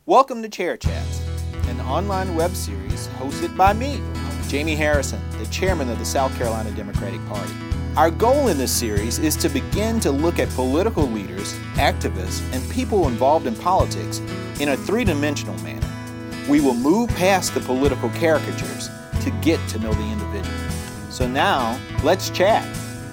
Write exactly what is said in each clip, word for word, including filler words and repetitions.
Welcome to Chair Chats, an online web series hosted by me, Jamie Harrison, the chairman of the South Carolina Democratic Party. Our goal in this series is to begin to look at political leaders, activists, and people involved in politics in a three-dimensional manner. We will move past the political caricatures to get to know the individual. So now, let's chat.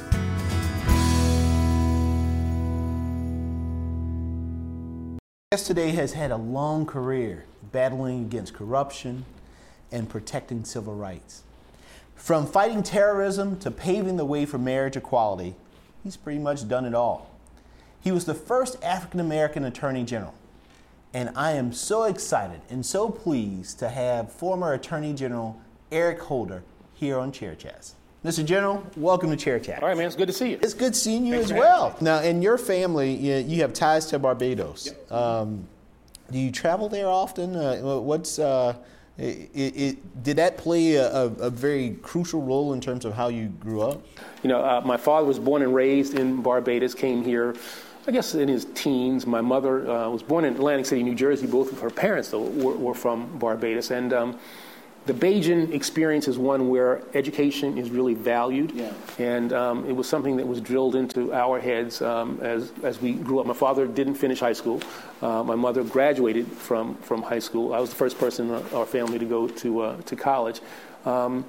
Guest today has had a long career battling against corruption and protecting civil rights. From fighting terrorism to paving the way for marriage equality, he's pretty much done it all. He was the first African-American Attorney General, and I am so excited and so pleased to have former Attorney General Eric Holder here on Chair Chats. Mister General, welcome to Chair Chats. All right, man, it's good to see you. It's good seeing you Thanks as for well. having me. Now, in your family, you, you have ties to Barbados. Yep. Um, do you travel there often? Uh, what's uh, it, it, did that play a, a, a very crucial role in terms of how you grew up? You know, uh, my father was born and raised in Barbados, came here, I guess, in his teens. My mother uh, was born in Atlantic City, New Jersey. Both of her parents, though, were, were from Barbados. And um, the Bajan experience is one where education is really valued, Yeah. and um, it was something that was drilled into our heads um, as as we grew up. My father didn't finish high school. Uh, my mother graduated from, from high school. I was the first person in our family to go to uh, to college. Um,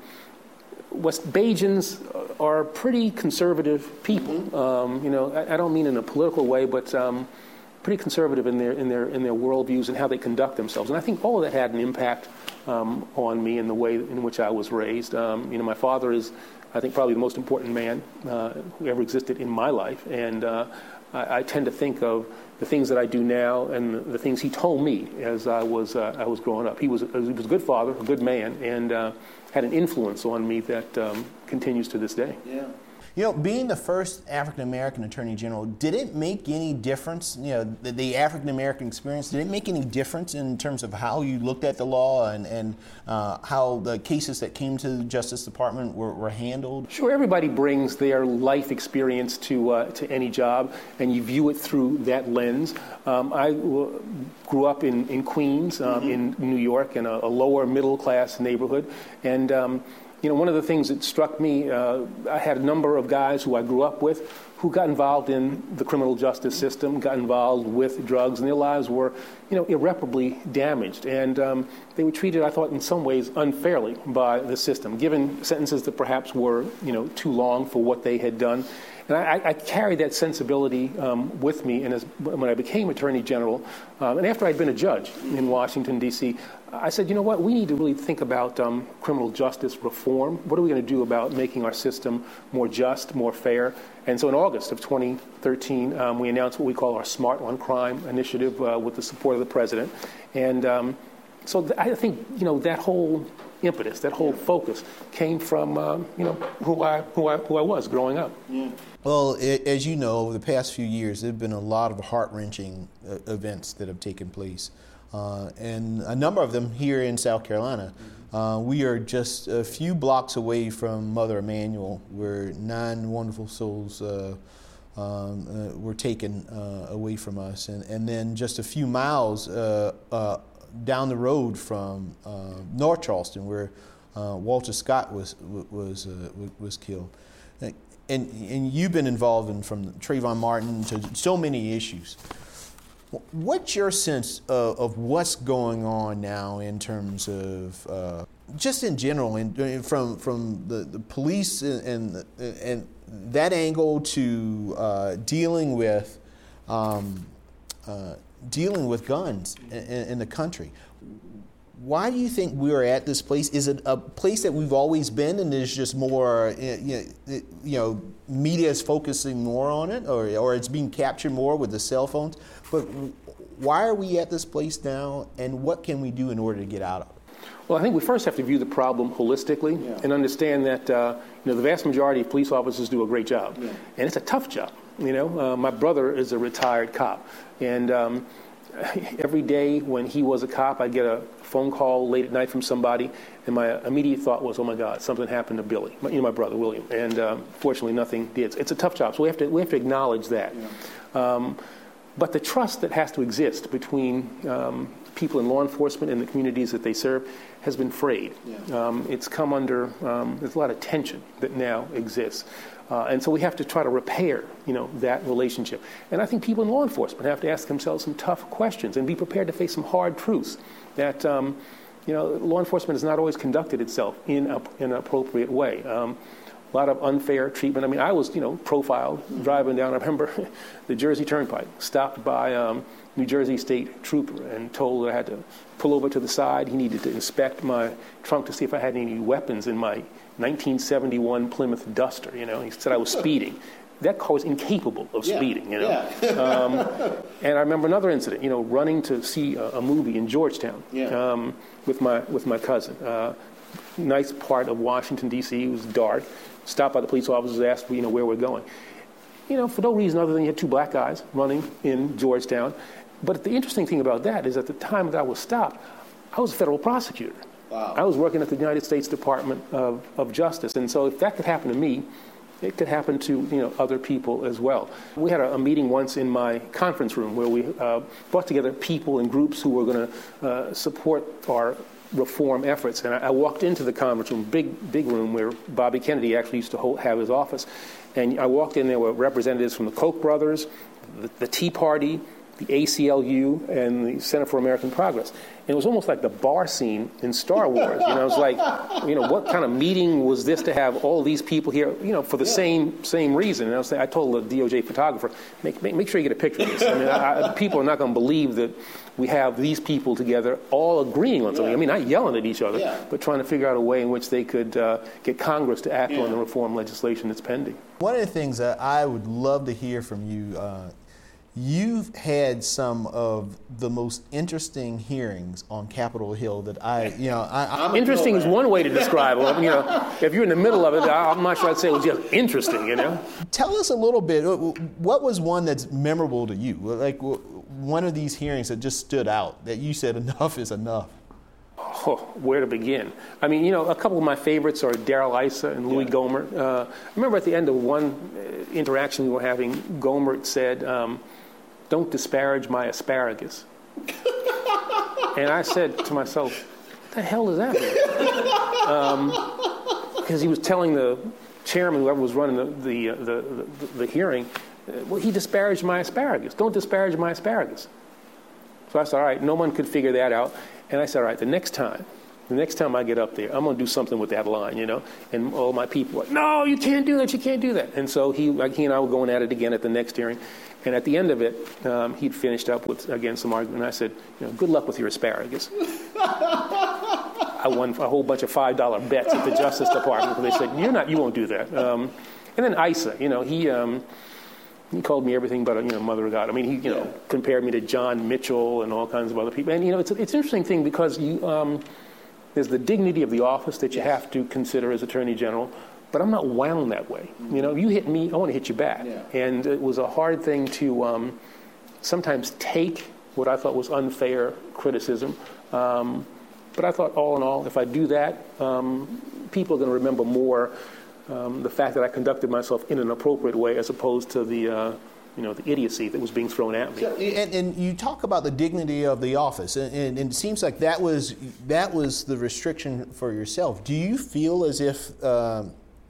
West Bajans are pretty conservative people. Mm-hmm. Um, you know, I, I don't mean in a political way, but um, pretty conservative in their in their in their worldviews and how they conduct themselves. And I think all of that had an impact Um, on me and the way in which I was raised. Um, you know, my father is, I think, probably the most important man uh, who ever existed in my life, and uh, I, I tend to think of the things that I do now and the things he told me as I was uh, I was growing up. He was he was a good father, a good man, and uh, had an influence on me that um, continues to this day. Yeah. You know, being the first African-American Attorney General, did it make any difference, you know, the, the African-American experience, did it make any difference in terms of how you looked at the law and, and uh, how the cases that came to the Justice Department were, were handled? Sure, everybody brings their life experience to uh, to any job, and you view it through that lens. Um, I w- grew up in, in Queens, um, mm-hmm. in New York, in a, a lower middle-class neighborhood, and um, you know, one of the things that struck me, uh, I had a number of guys who I grew up with who got involved in the criminal justice system, got involved with drugs, and their lives were, you know, irreparably damaged. And um, they were treated, I thought, in some ways unfairly by the system, given sentences that perhaps were, you know, too long for what they had done. And I, I carried that sensibility um, with me, and as, when I became Attorney General, um, and after I'd been a judge in Washington, D C, I said, you know what, we need to really think about um, criminal justice reform. What are we going to do about making our system more just, more fair? And so in August of twenty thirteen, um, we announced what we call our Smart on Crime initiative uh, with the support of the president. And um, so th- I think, you know, that whole impetus, that whole focus came from, um, you know, who I, who I who I was growing up. Yeah. Well, it, as you know, over the past few years, there have been a lot of heart-wrenching uh, events that have taken place. Uh, and a number of them here in South Carolina. Uh, we are just a few blocks away from Mother Emanuel, where nine wonderful souls uh, um, uh, were taken uh, away from us. And, and then just a few miles uh, uh, down the road from uh, North Charleston, where uh, Walter Scott was was uh, was killed. And, and you've been involved in from Trayvon Martin to so many issues. What's your sense of, of what's going on now in terms of uh, just in general, in, from from the, the police and and that angle to uh, dealing with um, uh, dealing with guns in, in the country? Why do you think we are at this place? Is it a place that we've always been, and there's just more, you know, you know media is focusing more on it, or or it's being captured more with the cell phones? But why are we at this place now, and what can we do in order to get out of it? Well, I think we first have to view the problem holistically Yeah. and understand that uh, you know the vast majority of police officers do a great job, Yeah. and it's a tough job. You know, uh, my brother is a retired cop, and um, every day when he was a cop, I'd get a phone call late at night from somebody, and my immediate thought was, "Oh my God, something happened to Billy." You know, my brother William, and um, fortunately, nothing did. It's a tough job, so we have to we have to acknowledge that. Yeah. Um, But the trust that has to exist between um, people in law enforcement and the communities that they serve has been frayed. Yeah. Um, it's come under, um, there's a lot of tension that now exists. Uh, and so we have to try to repair, you know, that relationship. And I think people in law enforcement have to ask themselves some tough questions and be prepared to face some hard truths that, um, you know, law enforcement has not always conducted itself in, a, in an appropriate way. Um, a lot of unfair treatment. I mean, I was, you know, profiled mm-hmm. driving down. I remember the Jersey Turnpike, stopped by um, New Jersey State Trooper and told that I had to pull over to the side. He needed to inspect my trunk to see if I had any weapons in my nineteen seventy-one Plymouth Duster. You know, he said I was speeding. That car was incapable of yeah. speeding, you know. Yeah. um, and I remember another incident, you know, running to see a, a movie in Georgetown yeah. um, with my with my cousin. Uh, nice part of Washington, D C It was dark. Stopped by the police officers, asked, you know, where we're going. You know, for no reason other than you had two black guys running in Georgetown. But the interesting thing about that is at the time that I was stopped, I was a federal prosecutor. Wow. I was working at the United States Department of, of Justice. And so if that could happen to me, it could happen to, you know, other people as well. We had a, a meeting once in my conference room where we uh, brought together people and groups who were going to uh, support our reform efforts. And I, I walked into the conference room, big, big room where Bobby Kennedy actually used to hold, have his office. And I walked in, there were representatives from the Koch brothers, the, the Tea Party, the A C L U, and the Center for American Progress. And it was almost like the bar scene in Star Wars. You know, it was like, you know, what kind of meeting was this to have all these people here, you know, for the yeah. same same reason? And I was saying, I told the D O J photographer, make make, make sure you get a picture of this. I mean, I, I, people are not going to believe that we have these people together all agreeing on something. Yeah. I mean, not yelling at each other, yeah. but trying to figure out a way in which they could uh, get Congress to act yeah. on the reform legislation that's pending. One of the things that I would love to hear from you, uh, you've had some of the most interesting hearings on Capitol Hill that I, you know, I, I'm interesting is one way to describe it. You know, if you're in the middle of it, I'm not sure I'd say it was just interesting. You know, tell us a little bit. What was one that's memorable to you? Like one of these hearings that just stood out that you said enough is enough. Oh, where to begin? I mean, you know, a couple of my favorites are Darrell Issa and Louis yeah. Gohmert. Uh, I remember at the end of one interaction we were having, Gohmert said, um, "Don't disparage my asparagus." And I said to myself, what the hell does that mean? Um, because he was telling the chairman, whoever was running the, the, uh, the, the, the hearing, uh, well, he disparaged my asparagus. Don't disparage my asparagus. So I said, all right, no one could figure that out. And I said, all right, the next time, the next time I get up there, I'm going to do something with that line, you know. And all my people were like, no, you can't do that, you can't do that. And so he, like, he and I were going at it again at the next hearing. And at the end of it, um, he'd finished up with, again, some argument. And I said, you know, good luck with your asparagus. I won a whole bunch of five dollar bets at the Justice Department because they said, you're not, you won't do that. Um, and then Issa, you know, he... Um, He called me everything but a, you know, mother of God. I mean, he, you know, yeah. compared me to John Mitchell and all kinds of other people. And, you know, it's, it's an interesting thing because you, um, there's the dignity of the office that you yes. have to consider as Attorney General, but I'm not wound that way. Mm-hmm. You know, you hit me, I want to hit you back. Yeah. And it was a hard thing to um, sometimes take what I thought was unfair criticism. Um, but I thought, all in all, if I do that, um, people are going to remember more Um, the fact that I conducted myself in an appropriate way as opposed to the, uh, you know, the idiocy that was being thrown at me. So, and, and you talk about the dignity of the office, and, and, and it seems like that was that was the restriction for yourself. Do you feel as if uh,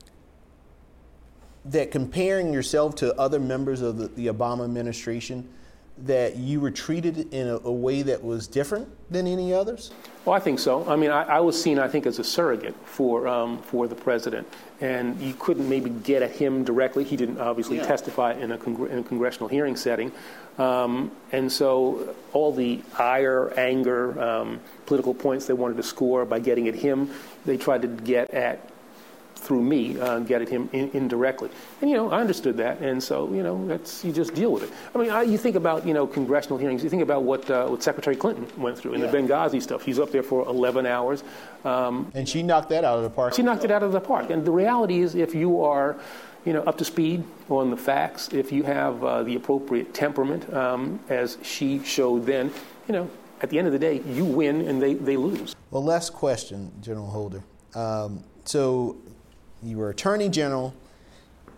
that comparing yourself to other members of the, the Obama administration, that you were treated in a, a way that was different than any others? Well, I think so. I mean, I, I was seen, I think, as a surrogate for um, for the president, and you couldn't maybe get at him directly. He didn't obviously yeah. testify in a, congr- in a congressional hearing setting, um, and so all the ire, anger, um, political points they wanted to score by getting at him, they tried to get at through me, uh, get at him in, indirectly. And, you know, I understood that. And so, you know, that's, you just deal with it. I mean, I, you think about, you know, congressional hearings. You think about what uh, what Secretary Clinton went through in yeah. the Benghazi stuff. She's up there for eleven hours. Um, and she knocked that out of the park. She knocked it out of the park. And the reality is, if you are, you know, up to speed on the facts, if you have uh, the appropriate temperament, um, as she showed then, you know, at the end of the day, you win and they, they lose. Well, last question, General Holder. Um, so... You were Attorney General.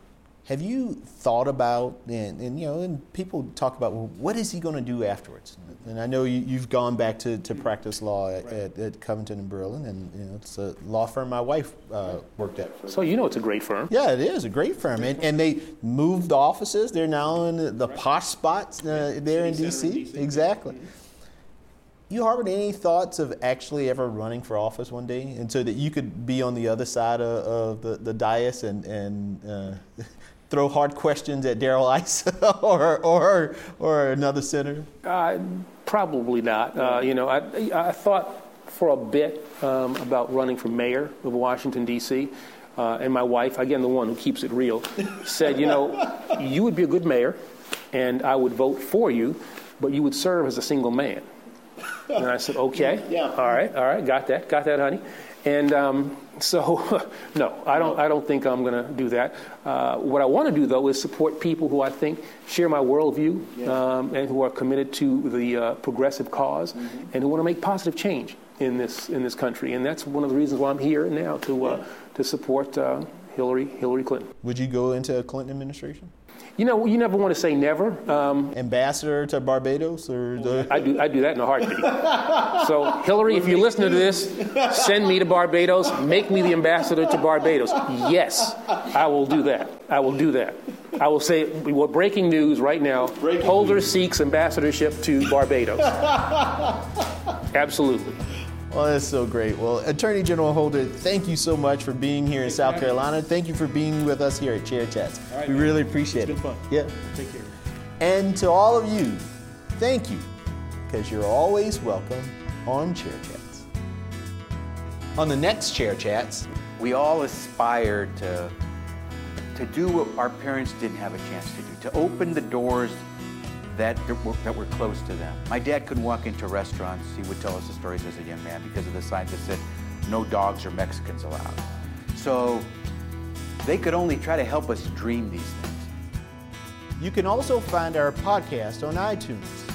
have you thought about, and, and you know, and people talk about, well, what is he going to do afterwards? And I know you, you've gone back to, to practice law at, at, at Covington and Berlin, and you know, it's a law firm my wife uh, worked at. So you know it's a great firm. Yeah, it is a great firm, and, and they moved offices. They're now in the, the posh spots uh, there in D C. Exactly. You harbored any thoughts of actually ever running for office one day, and so that you could be on the other side of, of the, the dais and and uh, throw hard questions at Darrell Issa or or or another senator? Uh, probably not. Uh, you know, I I thought for a bit um, about running for mayor of Washington D C. Uh, and my wife, again the one who keeps it real, said, you know, you would be a good mayor, and I would vote for you, but you would serve as a single man. And I said, okay, yeah. all right, all right, got that, got that, honey. And um, so, no, I don't I don't think I'm going to do that. Uh, what I want to do, though, is support people who I think share my worldview yeah. um, and who are committed to the uh, progressive cause mm-hmm. and who want to make positive change in this in this country. And that's one of the reasons why I'm here now, to uh, to support uh, Hillary Hillary Clinton. Would you go into a Clinton administration? You know, you never want to say never. Um, Ambassador to Barbados, or the... I do. I do that in a heartbeat. So, Hillary, if you're listening to this, send me to Barbados. Make me the ambassador to Barbados. Yes, I will do that. I will do that. I will say, we're breaking news right now. Breaking Holder news. Seeks ambassadorship to Barbados. Absolutely. Well, that's so great. Well, Attorney General Holder, thank you so much for being here in South Carolina. Thank you for being with us here at Chair Chats. All right, we man. really appreciate it's it. It's Yeah. been fun. Take care. And to all of you, thank you, because you're always welcome on Chair Chats. On the next Chair Chats, we all aspire to, to do what our parents didn't have a chance to do, to open the doors that were, that were close to them. My dad couldn't walk into restaurants. He would tell us the stories as a young man because of the signs that said, no dogs or Mexicans allowed. So they could only try to help us dream these things. You can also find our podcast on iTunes.